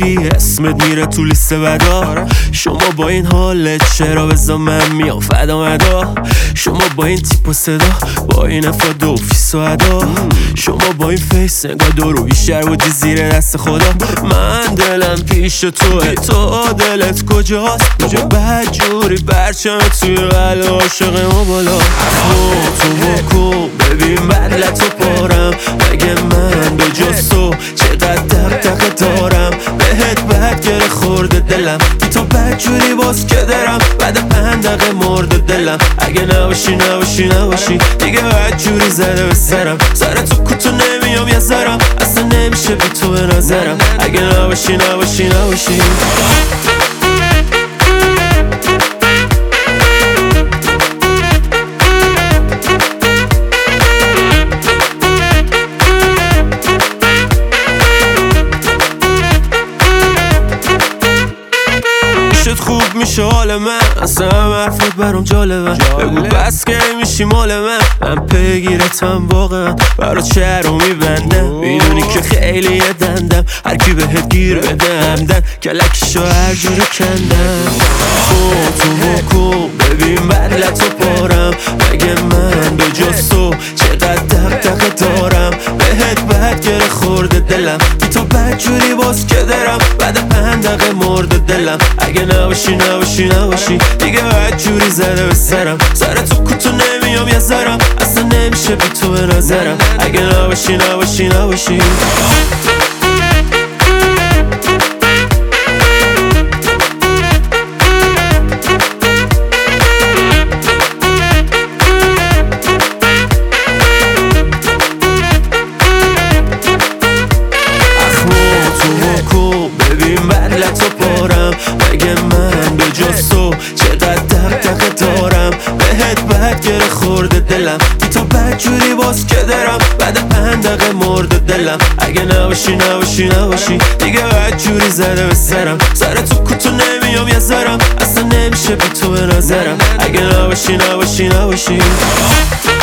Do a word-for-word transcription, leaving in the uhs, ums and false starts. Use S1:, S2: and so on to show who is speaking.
S1: رفیقی اسمت میره تو لیست بدا. شما با این حالت چرا بزا من میام فدا مدا. شما با این تیپ و صدا، با این افاد و فیس و ادا، شما با این فیس انگار دورو بیشتر بودی زیر دست خدا. من دلم پیش توه، تو دلت کجاست؟ بابا بدجوری برچم توی قلب عاشق ما بالا. تو بکن ببین بدلتو پارم، مگه من به جز تو چقدر دق دق دارم. بهت بد گره خورده دلم، بی تو بدجوری باز که درم. بعد پنج دقیقه مرده دلم، اگه نباشی نباشی نباشی دیگه بدجوری زده به سرم. سر تو کوتو نمیام یه ذرم، اصلا نمیشه بی تو به نظرم. اگه نباشی نباشی نباشی خوب میشه حال من، اصلا هم حرفت برام جالبه. بگو بس که میشی مال من، من پیگیرتم واقعا برات شهر رو میبندم. میدونی که خیلی دندم، هر کی بهت گیر بده همدن کلکشو هر جوری کندم. تو تو بکن ببین بدلتو پارم، مگه من به جز تو چقدر دق دق دارم. بهت بد گره خورده دلم، بی تو بدجوری باز که درم. بعد پنج دقیقه مرده دلم، اگه نباشی نباشی نباشی دیگه بدجوری زده به سرم. سر تو کوتو نمیام یه ذرم، اصلا نمیشه بی تو به نظرم. اگه نباشی نباشی نباشی بدلتو پارم، مگه من به جز تو چقدر دق دق دارم. بهت بد گره خورده دلم، بی تو بدجوری باز که درم. بعد پنج دقیقه مرده دلم، اگه نباشی نباشی نباشی دیگه بدجوری زده به سرم. سر تو کوتو نمیام یه ذرم، اصلا نمیشه بی تو به نظرم. اگه نباشی نباشی نباشی